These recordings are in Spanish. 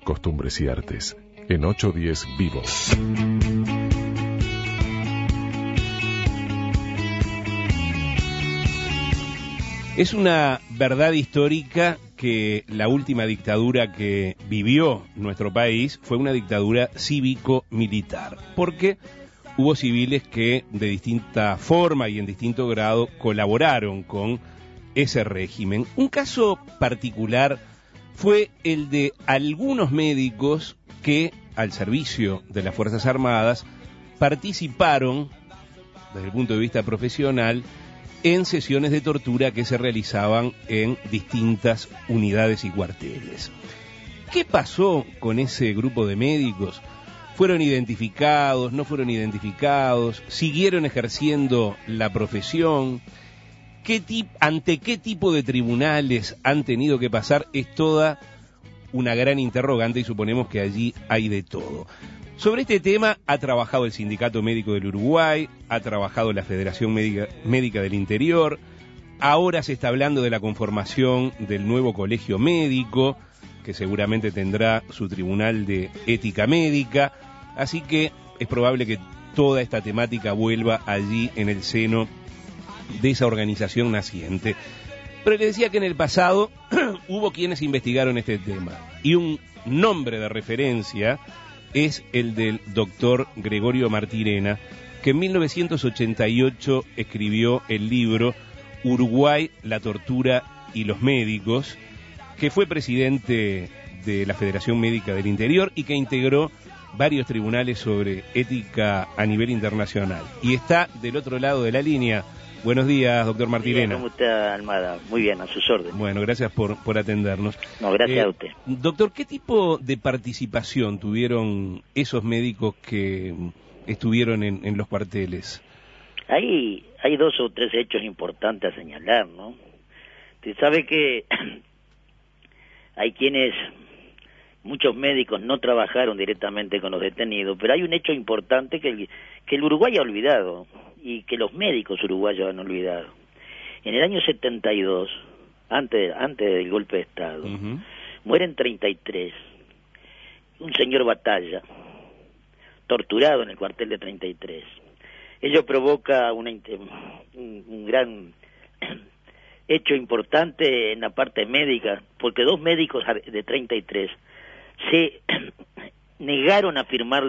Costumbres y Artes, en 810 Vivo. Es una verdad histórica que la última dictadura que vivió nuestro país fue una dictadura cívico-militar, porque hubo civiles que de distinta forma y en distinto grado colaboraron con ese régimen. Un caso particular fue el de algunos médicos que, al servicio de las Fuerzas Armadas, participaron, desde el punto de vista profesional, en sesiones de tortura que se realizaban en distintas unidades y cuarteles. ¿Qué pasó con ese grupo de médicos? ¿Fueron identificados? ¿No fueron identificados? ¿Siguieron ejerciendo la profesión? ¿Ante qué tipo de tribunales han tenido que pasar? Es toda una gran interrogante y suponemos que allí hay de todo. Sobre este tema ha trabajado el Sindicato Médico del Uruguay, ha trabajado la Federación Médica del Interior, ahora se está hablando de la conformación del nuevo colegio médico, que seguramente tendrá su tribunal de ética médica, así que es probable que toda esta temática vuelva allí en el seno de esa organización naciente. Pero le decía que en el pasado hubo quienes investigaron este tema, y un nombre de referencia es el del doctor Gregorio Martirena, que en 1988 escribió el libro Uruguay, la tortura y los médicos, que fue presidente de la Federación Médica del Interior y que integró varios tribunales sobre ética a nivel internacional. Y está del otro lado de la línea. Buenos días, doctor Martirena. ¿Cómo está, Almada? Muy bien, a sus órdenes. Bueno, gracias por atendernos. No, gracias a usted. Doctor, ¿qué tipo de participación tuvieron esos médicos que estuvieron en los cuarteles? Hay 2 o 3 hechos importantes a señalar, ¿no? Usted sabe que hay muchos médicos no trabajaron directamente con los detenidos, pero hay un hecho importante que el Uruguay ha olvidado y que los médicos uruguayos han olvidado. En el año 72, antes del golpe de Estado, mueren 33. Un señor Batalla, torturado en el cuartel de 33. Ello provoca un gran hecho importante en la parte médica, porque 2 médicos de 33 se negaron a firmar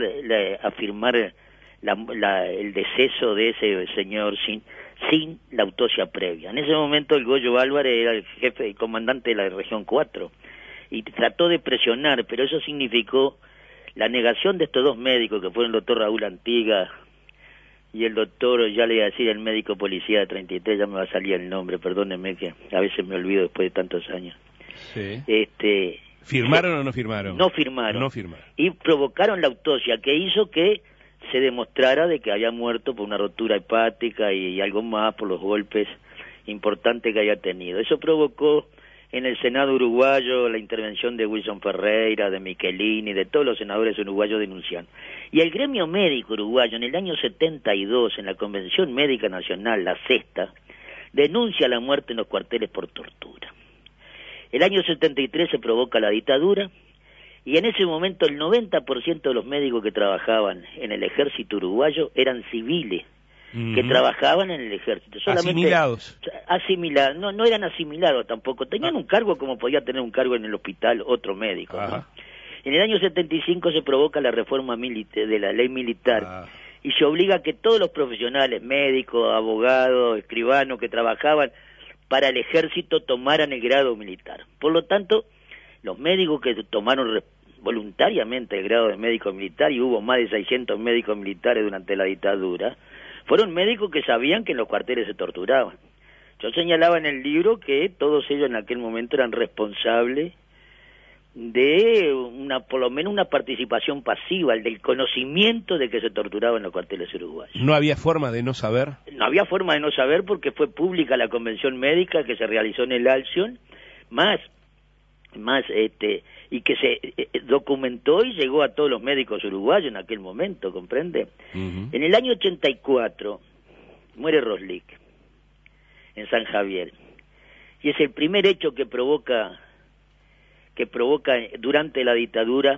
el deceso de ese señor sin la autopsia previa. En ese momento el Goyo Álvarez era el jefe y comandante de la región 4 y trató de presionar, pero eso significó la negación de estos 2 médicos, que fueron el doctor Raúl Antiga y el doctor, ya le iba a decir, el médico policía de 33, ya me va a salir el nombre, perdónenme que a veces me olvido después de tantos años. Sí. ¿Firmaron o no firmaron? No firmaron. No firmaron. Y provocaron la autopsia que hizo que se demostrara de que había muerto por una rotura hepática y algo más por los golpes importantes que había tenido. Eso provocó en el Senado uruguayo la intervención de Wilson Ferreira, de Michelini, de todos los senadores uruguayos denunciando. Y el gremio médico uruguayo en el año 72, en la Convención Médica Nacional, la sexta, denuncia la muerte en los cuarteles por tortura. El año 73 se provoca la dictadura, y en ese momento el 90% de los médicos que trabajaban en el ejército uruguayo eran civiles, que trabajaban en el ejército. Asimilados. Asimilados, no eran asimilados tampoco, tenían un cargo como podía tener un cargo en el hospital otro médico, ¿no? En el año 75 se provoca la reforma de la ley militar, y se obliga a que todos los profesionales, médicos, abogados, escribanos que trabajaban para el ejército tomaran el grado militar. Por lo tanto, los médicos que tomaron voluntariamente el grado de médico militar, y hubo más de 600 médicos militares durante la dictadura, fueron médicos que sabían que en los cuarteles se torturaban. Yo señalaba en el libro que todos ellos en aquel momento eran responsables de por lo menos una participación pasiva, el del conocimiento de que se torturaba en los cuarteles uruguayos. ¿No había forma de no saber? No había forma de no saber porque fue pública la convención médica que se realizó en el Alción, más y que se documentó y llegó a todos los médicos uruguayos en aquel momento, ¿comprende? En el año 84 muere Roslik en San Javier, y es el primer hecho que provoca que provoca durante la dictadura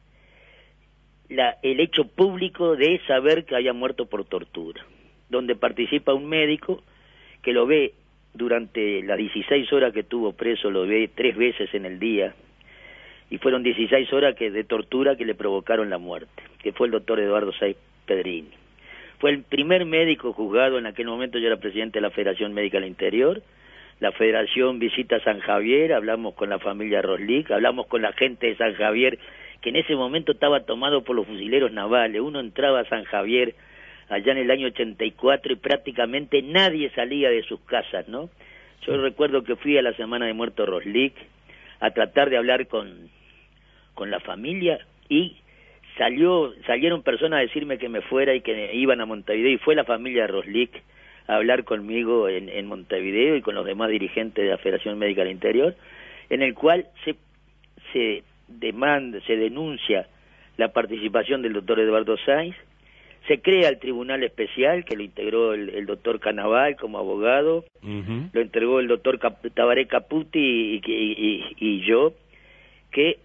el hecho público de saber que había muerto por tortura, donde participa un médico que lo ve durante las 16 horas que estuvo preso, lo ve 3 veces en el día, y fueron 16 horas de tortura que le provocaron la muerte, que fue el doctor Eduardo Sáenz Pedrini. Fue el primer médico juzgado, en aquel momento yo era presidente de la Federación Médica del Interior. La Federación visita San Javier, hablamos con la familia Roslik, hablamos con la gente de San Javier, que en ese momento estaba tomado por los fusileros navales. Uno entraba a San Javier allá en el año 84 y prácticamente nadie salía de sus casas, ¿no? Yo recuerdo que fui a la Semana de Muertos Roslik a tratar de hablar con la familia y salieron personas a decirme que me fuera y que iban a Montevideo, y fue la familia Roslik a hablar conmigo en Montevideo y con los demás dirigentes de la Federación Médica del Interior, en el cual se denuncia la participación del doctor Eduardo Sáenz, se crea el Tribunal Especial, que lo integró el doctor Canaval como abogado, lo entregó el doctor Tabaré Caputi y yo, que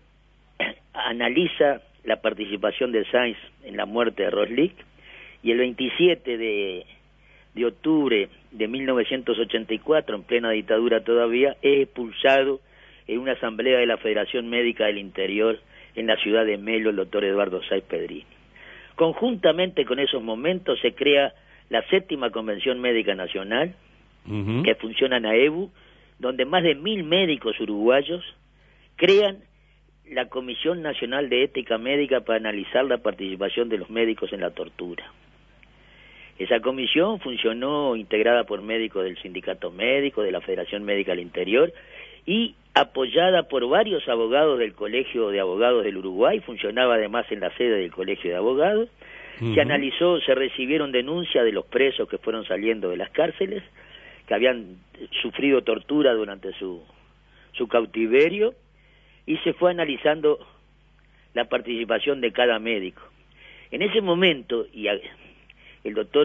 analiza la participación de Sáenz en la muerte de Roslik, y el 27 de octubre de 1984, en plena dictadura todavía, es expulsado en una asamblea de la Federación Médica del Interior en la ciudad de Melo el doctor Eduardo Sáenz Pedrini. Conjuntamente con esos momentos se crea la 7ª Convención Médica Nacional, que funciona en AEBU, donde más de 1000 médicos uruguayos crean la Comisión Nacional de Ética Médica para analizar la participación de los médicos en la tortura. Esa comisión funcionó integrada por médicos del Sindicato Médico, de la Federación Médica del Interior, y apoyada por varios abogados del Colegio de Abogados del Uruguay. Funcionaba además en la sede del Colegio de Abogados. Se analizó, se recibieron denuncias de los presos que fueron saliendo de las cárceles, que habían sufrido tortura durante su cautiverio, y se fue analizando la participación de cada médico. En ese momento, el doctor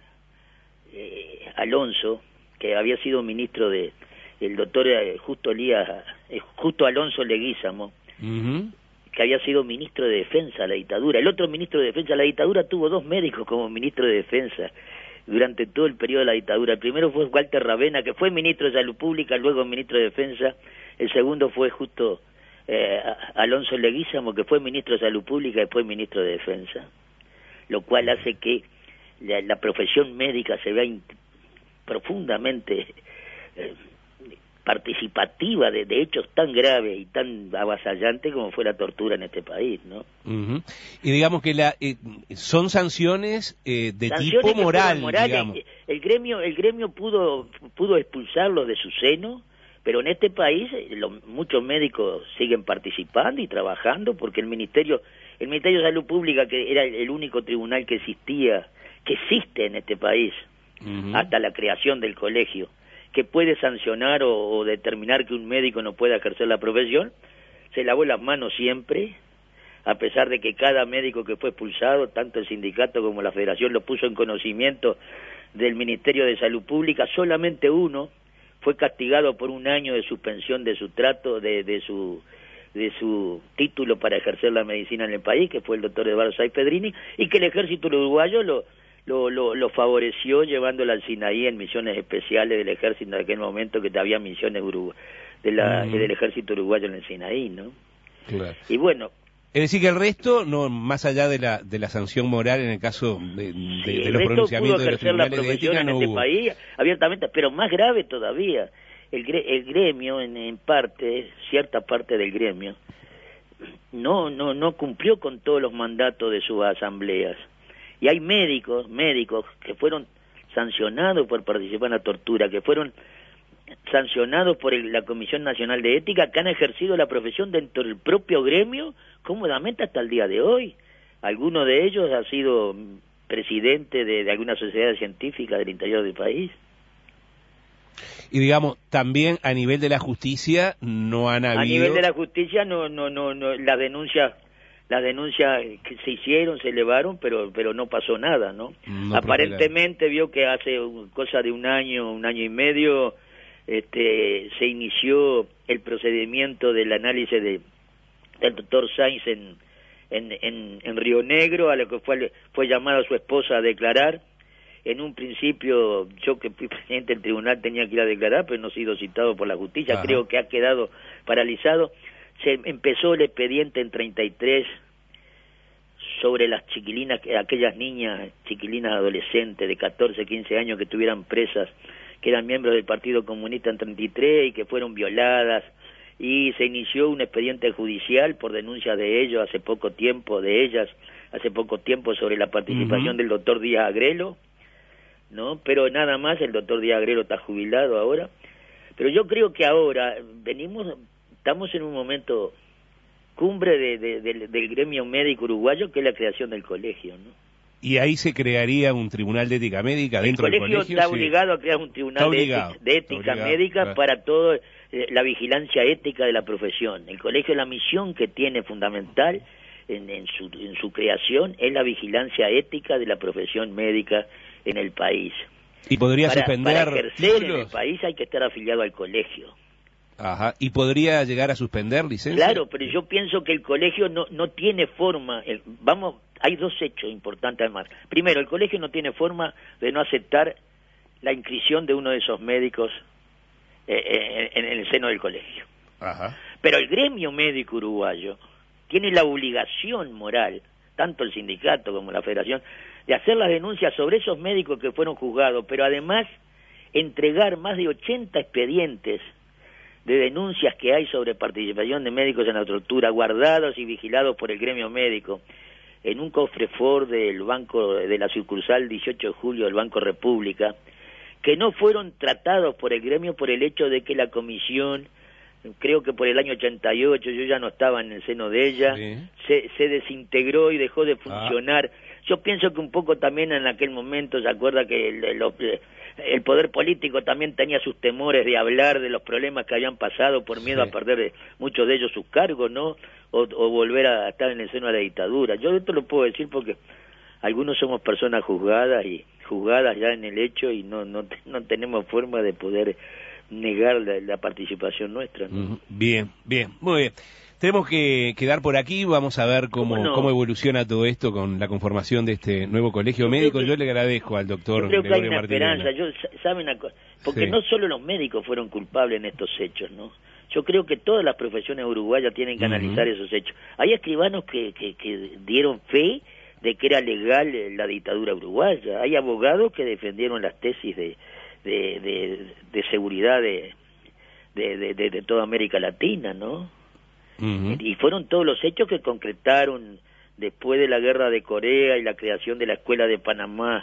Alonso, que había sido ministro el doctor Justo Alonso Leguízamo, que había sido ministro de Defensa de la dictadura. El otro ministro de Defensa de la dictadura tuvo 2 médicos como ministro de Defensa durante todo el periodo de la dictadura. El primero fue Walter Ravena, que fue ministro de Salud Pública, luego ministro de Defensa. El segundo fue justo Alonso Leguízamo, que fue ministro de Salud Pública y después ministro de Defensa, lo cual hace que la profesión médica se vea profundamente participativa de hechos tan graves y tan avasallantes como fue la tortura en este país, ¿no? Y digamos que son sanciones de tipo moral, digamos. El gremio pudo expulsarlos de su seno, pero en este país muchos médicos siguen participando y trabajando, porque el Ministerio de Salud Pública, que era el único tribunal que existe en este país, hasta la creación del colegio, que puede sancionar o determinar que un médico no pueda ejercer la profesión, se lavó las manos siempre, a pesar de que cada médico que fue expulsado, tanto el sindicato como la federación, lo puso en conocimiento del Ministerio de Salud Pública. Solamente uno fue castigado por 1 año de suspensión de su trato, de su título para ejercer la medicina en el país, que fue el doctor Eduardo Sáenz Pedrini, y que el ejército uruguayo lo favoreció llevándolo al Sinaí en misiones especiales del ejército en aquel momento, que había misiones del ejército uruguayo en el Sinaí, ¿no? Claro. Y bueno, es decir, que el resto, no, más allá de la sanción moral en el caso de los pronunciamientos de los tribunales de ética, no hubo. En este país abiertamente, pero más grave todavía, el gremio, en parte, cierta parte del gremio, no cumplió con todos los mandatos de sus asambleas. Y hay médicos que fueron sancionados por participar en la tortura, que fueron sancionados por la Comisión Nacional de Ética, que han ejercido la profesión dentro del propio gremio cómodamente hasta el día de hoy. Alguno de ellos ha sido presidente de alguna sociedad científica del interior del país. Y digamos, también a nivel de la justicia no han habido... A nivel de la justicia no, las denuncias que se hicieron, se elevaron, pero no pasó nada, ¿no? Aparentemente vio que hace cosa de un año y medio, se inició el procedimiento del análisis del doctor Sainz en Río Negro, a lo que fue llamado su esposa a declarar. En un principio, yo que fui presidente del tribunal tenía que ir a declarar, pero no he sido citado por la justicia. Ajá. Creo que ha quedado paralizado. Se empezó el expediente en 33 sobre las chiquilinas, aquellas niñas chiquilinas adolescentes de 14, 15 años que estuvieran presas, que eran miembros del Partido Comunista en 33 y que fueron violadas, y se inició un expediente judicial por denuncia de ellos hace poco tiempo, sobre la participación del doctor Díaz Agrelo, ¿no? Pero nada más, el doctor Díaz Agrelo está jubilado ahora. Pero yo creo que ahora estamos en un momento cumbre del gremio médico uruguayo, que es la creación del colegio, ¿no? ¿Y ahí se crearía un tribunal de ética médica dentro del colegio? El colegio está obligado a crear un tribunal de ética médica, claro, para toda la vigilancia ética de la profesión. El colegio, la misión que tiene fundamental en su creación es la vigilancia ética de la profesión médica en el país. ¿Y podría suspender? Para ejercer en el país hay que estar afiliado al colegio. Ajá. ¿Y podría llegar a suspender licencia? Claro, pero yo pienso que el colegio no tiene forma. Hay dos hechos importantes además. Primero, el colegio no tiene forma de no aceptar la inscripción de uno de esos médicos en el seno del colegio. Ajá. Pero el gremio médico uruguayo tiene la obligación moral, tanto el sindicato como la federación, de hacer las denuncias sobre esos médicos que fueron juzgados, pero además entregar más de 80 expedientes de denuncias que hay sobre participación de médicos en la tortura, guardados y vigilados por el gremio médico, en un cofre-fort del banco de la sucursal 18 de julio del Banco República, que no fueron tratados por el gremio por el hecho de que la comisión, creo que por el año 88, yo ya no estaba en el seno de ella, sí, se desintegró y dejó de funcionar. Yo pienso que un poco también en aquel momento, se acuerda que el poder político también tenía sus temores de hablar de los problemas que habían pasado por miedo a perder muchos de ellos sus cargos, ¿no? O volver a estar en el seno de la dictadura. Yo esto lo puedo decir porque algunos somos personas juzgadas ya en el hecho, y no tenemos forma de poder negar la participación nuestra, ¿no? Bien, muy bien. Tenemos que quedar por aquí, vamos a ver cómo evoluciona todo esto con la conformación de este nuevo colegio médico. Yo le agradezco al doctor Gregorio Martínez. Yo creo que hay una Martínez. esperanza, porque no solo los médicos fueron culpables en estos hechos, ¿no? Yo creo que todas las profesiones uruguayas tienen que analizar esos hechos. Hay escribanos que dieron fe de que era legal la dictadura uruguaya. Hay abogados que defendieron las tesis de seguridad de toda América Latina, ¿no? Y fueron todos los hechos que concretaron después de la guerra de Corea y la creación de la escuela de Panamá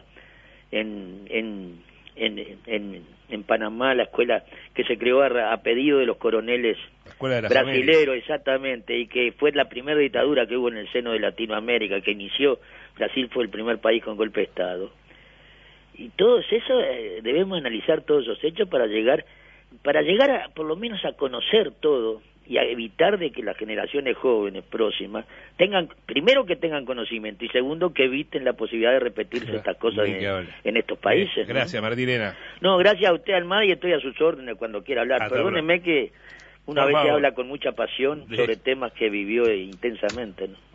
en Panamá, la escuela que se creó a pedido de los coroneles brasileros, exactamente, y que fue la primera dictadura que hubo en el seno de Latinoamérica, que inició. Brasil fue el primer país con golpe de Estado. Y todos eso, debemos analizar todos esos hechos para llegar a, por lo menos, a conocer todo y a evitar de que las generaciones jóvenes próximas primero que tengan conocimiento, y segundo que eviten la posibilidad de repetirse estas cosas en estos países. Gracias, ¿no? Martínez. No, gracias a usted, Almada, y estoy a sus órdenes cuando quiera hablar. Perdóneme que una vez se habla con mucha pasión sobre temas que vivió intensamente, ¿no?